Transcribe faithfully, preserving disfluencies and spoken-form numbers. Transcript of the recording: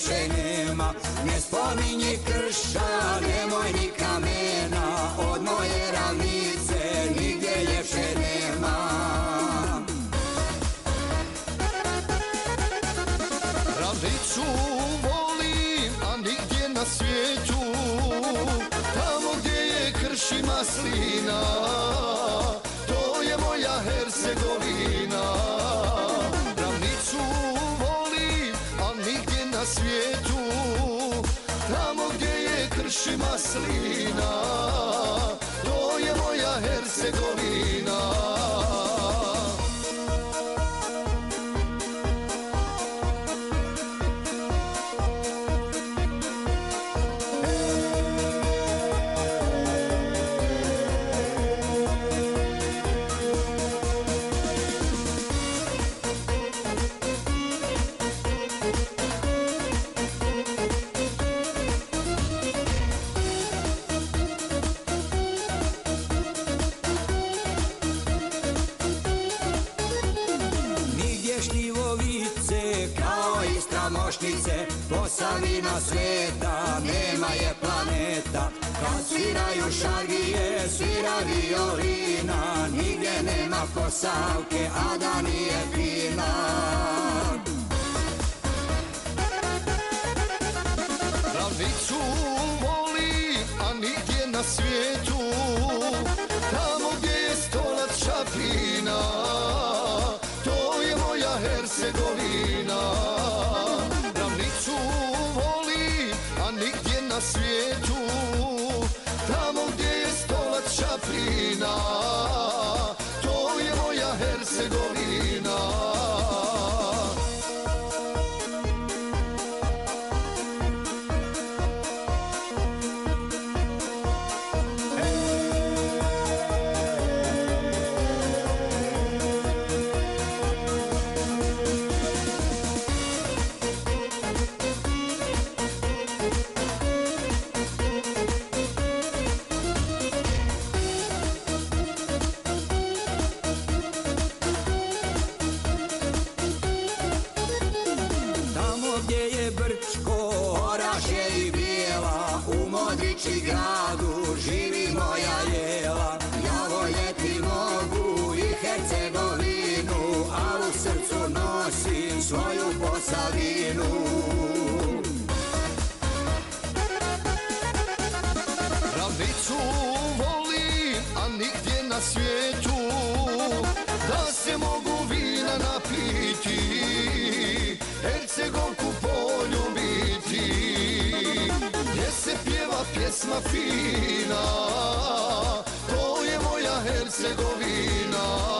ljepše nema. Ne spominji krša, nemoj ni kamena, od moje ravnice nigdje ljepše nema. Ravnicu volim, a nigdje na svijetu, tamo gdje je krš i maslina, to je moja Hercegovina. Ravnicu volim, a nigdje na svijetu, tamo gdje je krš i maslina, to je moja Hercegovina. Šljivovice kao Istra Mošnice, Posavina sveta, nema je planeta. Kad sviraju šargije, svira violina, nigdje nema Posavke, a da nije fina. Ravnicu volim, a nigdje na svijetu, tamo gdje je stolac Čapljina, to je moja Hercegovina. Ravnicu volim, a nigdje na svijetu, tamo gdje je stolac Čapljina, to je moja Hercegovina. Brčko, Orašje i Bijela, u Modrići gradu živi moja jela. Ja voljeti mogu i Hercegovinu, a u srcu nosim svoju Posavinu. Ravnicu volim, a nigdje na svijetu, da se mogu vina napiti, Hercegovku poljubiti, gdje se pjeva pjesma fina, to je moja Hercegovina.